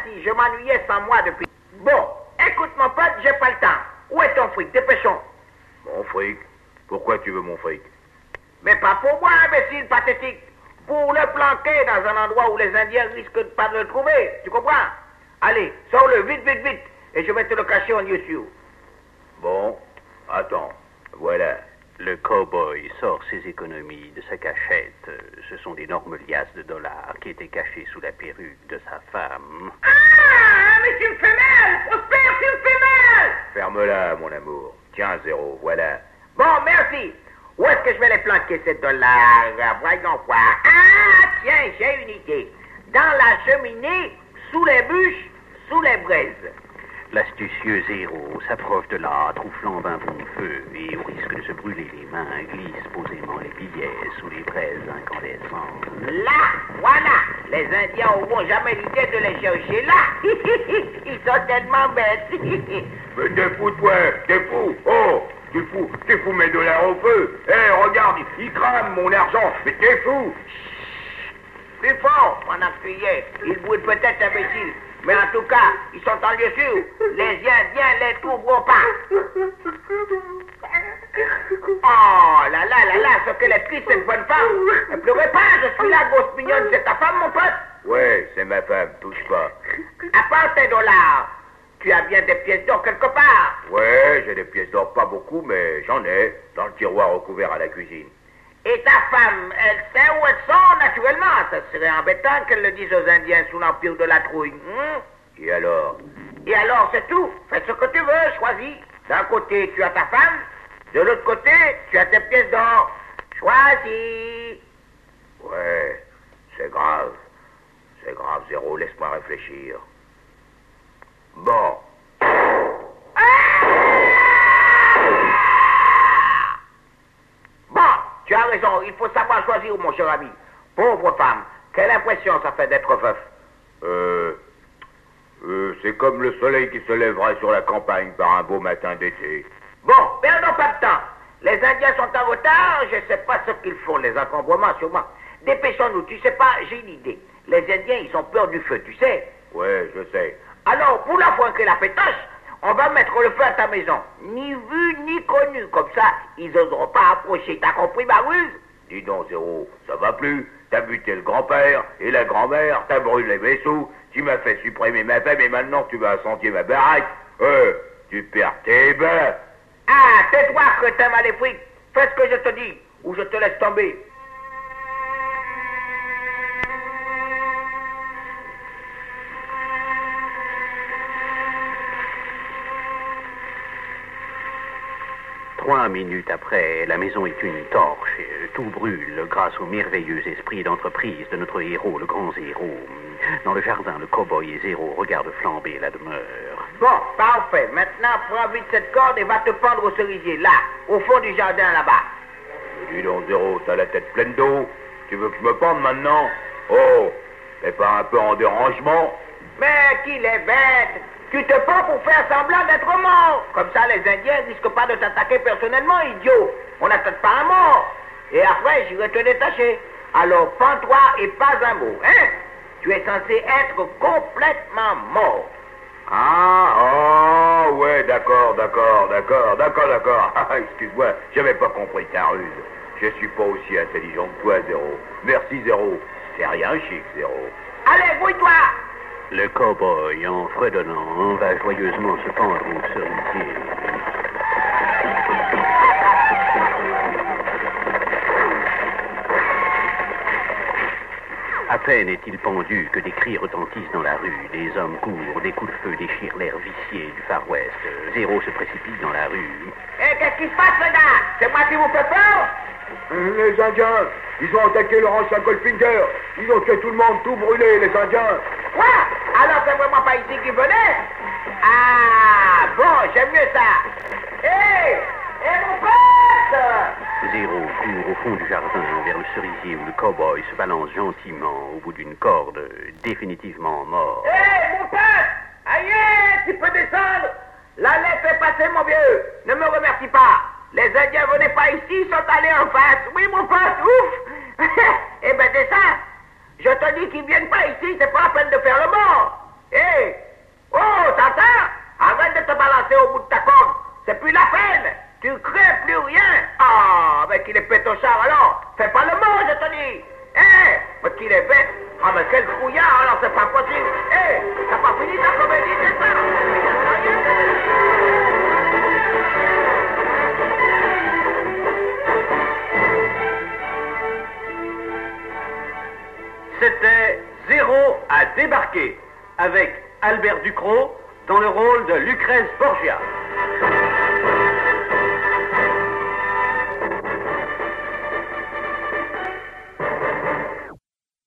assis, je m'ennuyais sans moi depuis. Bon, écoute mon pote, j'ai pas le temps. Où est ton fric? Dépêchons. Mon fric? Pourquoi tu veux mon fric? Mais pas pour moi, imbécile pathétique. Pour le planquer dans un endroit où les Indiens risquent de pas de le trouver. Tu comprends? Allez, sors-le, vite, vite, vite. Et je vais te le cacher en YouTube. Bon, attends, voilà. Le cow-boy sort ses économies de sa cachette. Ce sont d'énormes liasses de dollars qui étaient cachées sous la perruque de sa femme. Ah, mais tu me fais mal! Prosper, tu me fais mal! Ferme-la, mon amour. Tiens, Zéro, voilà. Bon, merci. Où est-ce que je vais les planquer, ces dollars? Voyons voir. Ah, tiens, j'ai une idée. Dans la cheminée, sous les bûches, sous les braises. L'astucieux Zéro s'approche de l'âtre où flambe un bon feu et, au risque de se brûler les mains, glisse posément les billets sous les braises incandescentes. Là, voilà. Les Indiens n'auront jamais l'idée de les chercher là. Ils sont tellement bêtes. Mais t'es fou, toi, t'es fou. Oh, tu fous mes dollars au feu. Eh, regarde, ils crament mon argent, mais t'es fou. Plus fort, pendant que tu y es. Ils brûlent peut-être, imbécile. Mais en tout cas, ils sont en lieu sûr. Les Indiens les trouveront pas. Oh là là là là, ce qu'elle est triste, cette bonne femme. Ne pleurez pas, je suis la grosse mignonne. C'est ta femme, mon pote? Ouais, c'est ma femme, touche pas. À part tes dollars, tu as bien des pièces d'or quelque part? Ouais, j'ai des pièces d'or, pas beaucoup, mais j'en ai, dans le tiroir recouvert à la cuisine. Et ta femme, elle sait où elles sont, naturellement. Ça serait embêtant qu'elle le dise aux Indiens sous l'empire de la trouille. Et alors? Et alors, c'est tout. Fais ce que tu veux, choisis. D'un côté, tu as ta femme. De l'autre côté, tu as tes pièces d'or. Choisis. Ouais, c'est grave. C'est grave, Zéro, laisse-moi réfléchir. Bon. Bon, tu as raison, il faut savoir choisir, mon cher ami. Pauvre femme, quelle impression ça fait d'être veuf? C'est comme le soleil qui se lèverait sur la campagne par un beau matin d'été. Bon, perdons pas de temps. Les Indiens sont en retard, je ne sais pas ce qu'ils font, les encombrements sûrement. Dépêchons-nous, tu sais pas, j'ai une idée. Les Indiens, ils ont peur du feu, tu sais. Ouais, je sais. Alors, pour la fois que la pétoche, on va mettre le feu à ta maison. Ni vu, ni connu. Comme ça, ils n'oseront pas approcher. T'as compris ma ruse? Dis donc, Zéro, ça va plus. T'as buté le grand-père et la grand-mère, t'as brûlé mes sous, tu m'as fait supprimer ma femme et maintenant tu vas incendier ma baraque. Tu perds tes bains. Ah, tais-toi, crétin maléfique. Fais ce que je te dis, ou je te laisse tomber. Trois minutes après, la maison est une torche. Tout brûle grâce au merveilleux esprit d'entreprise de notre héros, le grand Zéro. Dans le jardin, le cow-boy et Zéro regardent flamber la demeure. Bon, parfait. Maintenant, prends vite cette corde et va te pendre au cerisier, là, au fond du jardin, là-bas. Dis donc, Zéro, t'as la tête pleine d'eau. Tu veux que je me pende maintenant? Oh, t'es pas un peu en dérangement? Mais qu'il est bête! Tu te pends pour faire semblant d'être mort. Comme ça, les Indiens risquent pas de t'attaquer personnellement, idiot. On n'attaque pas un mort. Et après, j'irai te détacher. Alors, pends-toi et pas un mot, hein? Tu es censé être complètement mort. Ah, oh, ouais, d'accord. Excuse-moi, j'avais pas compris ta ruse. Je suis pas aussi intelligent que toi, Zéro. Merci, Zéro. C'est rien chic, Zéro. Allez, brouille-toi! Le cow-boy, en fredonnant, va joyeusement se pendre au cerisier. À peine est-il pendu que des cris retentissent dans la rue. Des hommes courent, des coups de feu déchirent l'air vicié du Far West. Zéro se précipite dans la rue. Qu'est-ce qui se passe, les gars? C'est moi qui vous fais peur? Les Indiens, ils ont attaqué le ranch à Goldfinger. Ils ont tué tout le monde, tout brûlé, les Indiens. Quoi? Alors c'est vraiment pas ici qu'ils venaient? Ah, bon, j'aime mieux ça. Hé, mon pote! Zéro court au fond du jardin vers le cerisier où le cow-boy se balance gentiment au bout d'une corde, définitivement mort. Hé, mon pote! Aïe, tu peux descendre? La lettre est passée, mon vieux. Ne me remercie pas. Les Indiens venaient pas ici, ils sont allés en face. Oui, mon pote, ouf! Eh ben, descends. Je te dis qu'ils viennent pas ici, c'est pas la peine de faire le mort. Hé, les pétossards, alors, fais pas le mot, je te dis. Petit les bêtes. Ah, mais quel trouillard, alors c'est pas possible. T'as pas fini ta comédie, c'est ça? C'était Zéro à débarquer, avec Albert Ducrot dans le rôle de Lucrèce Borgia.